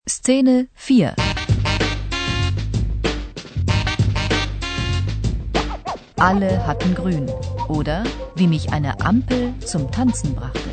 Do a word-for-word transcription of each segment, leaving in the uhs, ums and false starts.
Szene vier. Alle hatten grün. Oder wie mich eine Ampel zum Tanzen brachte.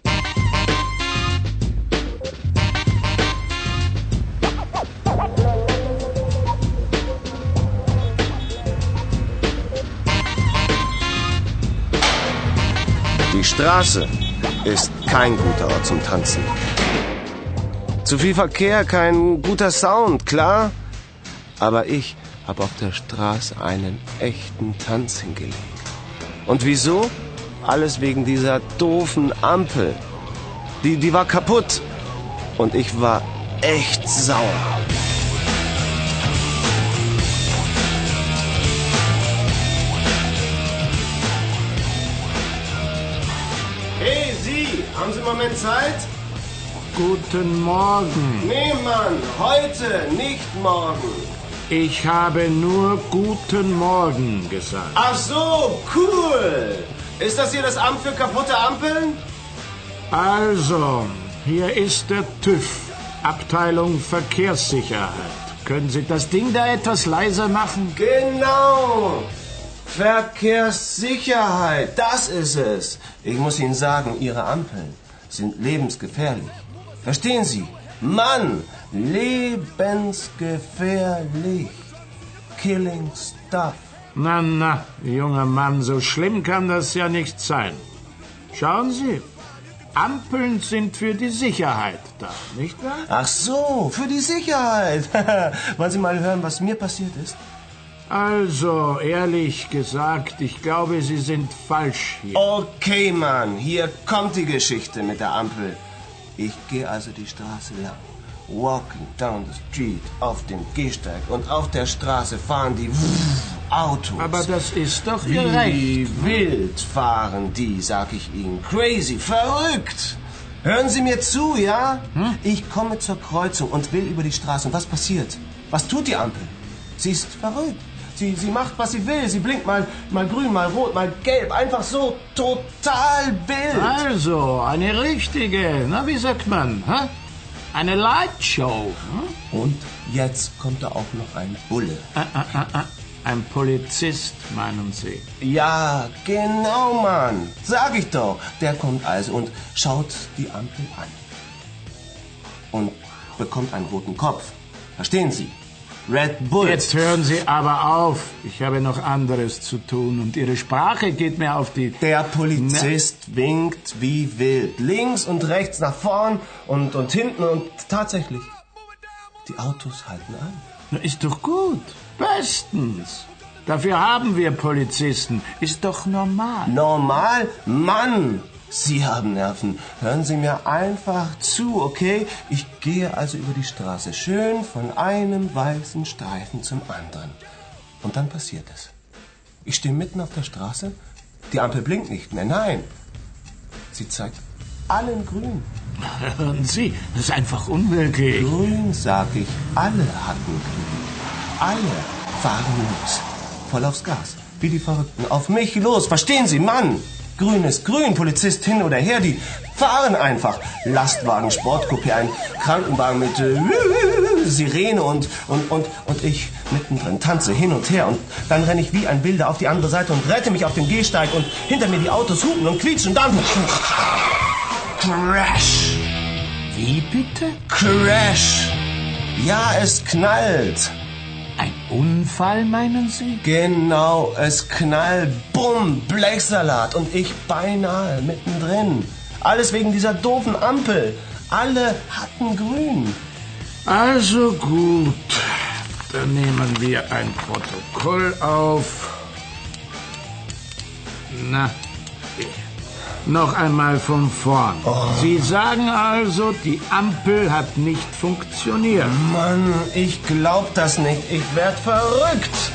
Die Straße ist kein guter Ort zum Tanzen. Zu viel Verkehr, kein guter Sound, klar. Aber ich habe auf der Straße einen echten Tanz hingelegt. Und wieso? Alles wegen dieser doofen Ampel. Die, die war kaputt. Und ich war echt sauer. Hey, Sie, haben Sie einen Moment Zeit? Guten Morgen. Nee, Mann, heute, nicht morgen. Ich habe nur guten Morgen gesagt. Ach so, cool. Ist das hier das Amt für kaputte Ampeln? Also, hier ist der TÜV, Abteilung Verkehrssicherheit. Können Sie das Ding da etwas leiser machen? Genau. Verkehrssicherheit, das ist es. Ich muss Ihnen sagen, Ihre Ampeln sind lebensgefährlich. Verstehen Sie? Mann, lebensgefährlich. Killing stuff. Na, na, junger Mann, so schlimm kann das ja nicht sein. Schauen Sie, Ampeln sind für die Sicherheit da, nicht wahr? Ach so, für die Sicherheit. Wollen Sie mal hören, was mir passiert ist? Also, ehrlich gesagt, ich glaube, Sie sind falsch hier. Okay, Mann, hier kommt die Geschichte mit der Ampel. Ich gehe also die Straße lang. Walking down the street auf dem Gehsteig und auf der Straße fahren die Autos. Aber das ist doch Wie Ihr Recht. wild fahren die, sag ich Ihnen. Crazy, verrückt. Hören Sie mir zu, ja? Hm? Ich komme zur Kreuzung und will über die Straße. Und was passiert? Was tut die Ampel? Sie ist verrückt. Sie, sie macht, was sie will. Sie blinkt mal, mal grün, mal rot, mal gelb. Einfach so total wild. Also, eine richtige, na wie sagt man, hä? Eine Lightshow. Hm? Und jetzt kommt da auch noch ein Bulle. Ah, ah, ah, ah. Ein Polizist, meinen Sie? Ja, genau, Mann. Sag ich doch. Der kommt also und schaut die Ampel an. Und bekommt einen roten Kopf. Verstehen Sie? Red Bull. Jetzt hören Sie aber auf. Ich habe noch anderes zu tun und Ihre Sprache geht mir auf die... Der Polizist ne? winkt wie wild. Links und rechts, nach vorn und, und hinten und tatsächlich, die Autos halten an. Na, ist doch gut. Bestens. Dafür haben wir Polizisten. Ist doch normal. Normal? Mann! Sie haben Nerven. Hören Sie mir einfach zu, okay? Ich gehe also über die Straße, schön von einem weißen Streifen zum anderen. Und dann passiert es. Ich stehe mitten auf der Straße. Die Ampel blinkt nicht mehr, nein. Sie zeigt allen grün. Hören Sie, das ist einfach unmöglich. Grün, sag ich. Alle hatten grün. Alle fahren los. Voll aufs Gas. Wie die Verrückten. Auf mich los. Verstehen Sie, Mann? Grün ist grün, Polizist hin oder her, die fahren einfach. Lastwagen, Sportcoupé, ein Krankenwagen mit äh, Sirene und, und, und, und ich mittendrin tanze hin und her. Und dann renne ich wie ein Wilder auf die andere Seite und rette mich auf dem Gehsteig und hinter mir die Autos hupen und quietschen und dann... Crash! Wie bitte? Crash! Ja, es knallt. Ein Unfall, meinen Sie? Genau, es knallt, bumm, Blechsalat und ich beinahe mittendrin. Alles wegen dieser doofen Ampel. Alle hatten grün. Also gut, dann nehmen wir ein Protokoll auf. Na, noch einmal von vorn. Oh. Sie sagen also, die Ampel hat nicht funktioniert. Mann, ich glaub das nicht. Ich werd verrückt.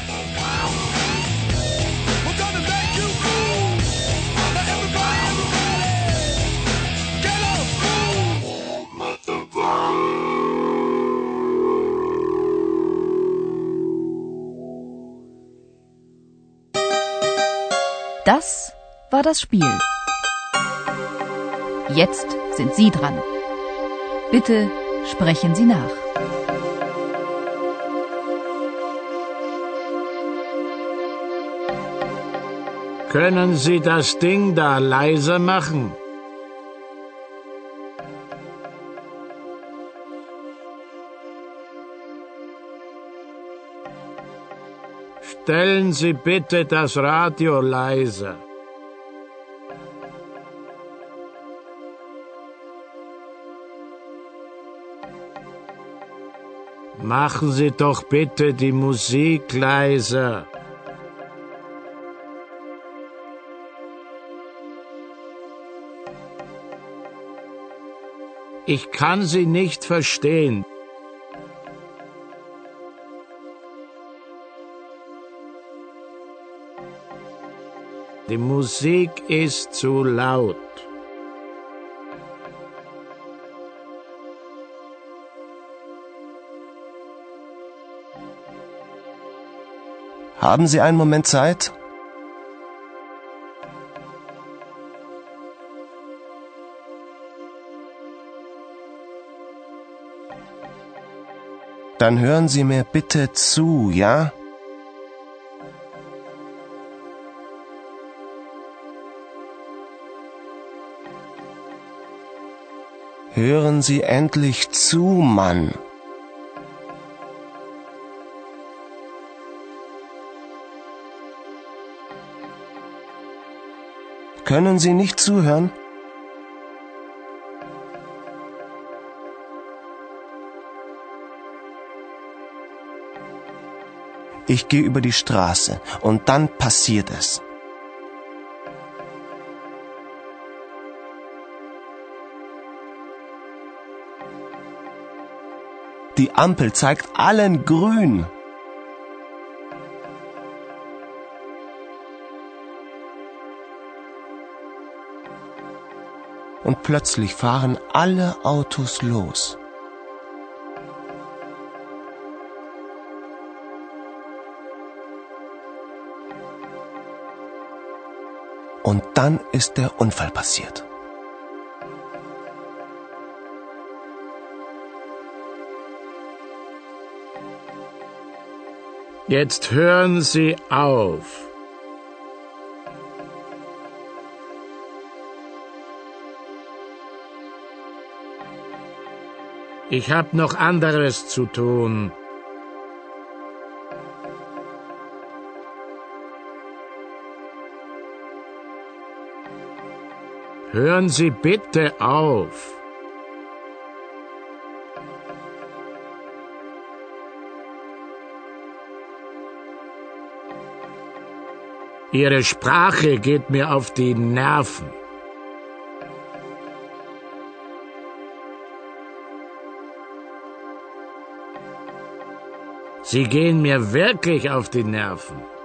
Das war das Spiel. Jetzt sind Sie dran. Bitte sprechen Sie nach. Können Sie das Ding da leiser machen? Stellen Sie bitte das Radio leiser. Machen Sie doch bitte die Musik leiser. Ich kann Sie nicht verstehen. Die Musik ist zu laut. Haben Sie einen Moment Zeit? Dann hören Sie mir bitte zu, ja? Hören Sie endlich zu, Mann. Können Sie nicht zuhören? Ich gehe über die Straße und dann passiert es. Die Ampel zeigt allen grün. Und plötzlich fahren alle Autos los. Und dann ist der Unfall passiert. Jetzt hören Sie auf. Ich habe noch anderes zu tun. Hören Sie bitte auf. Ihre Sprache geht mir auf die Nerven. Sie gehen mir wirklich auf die Nerven.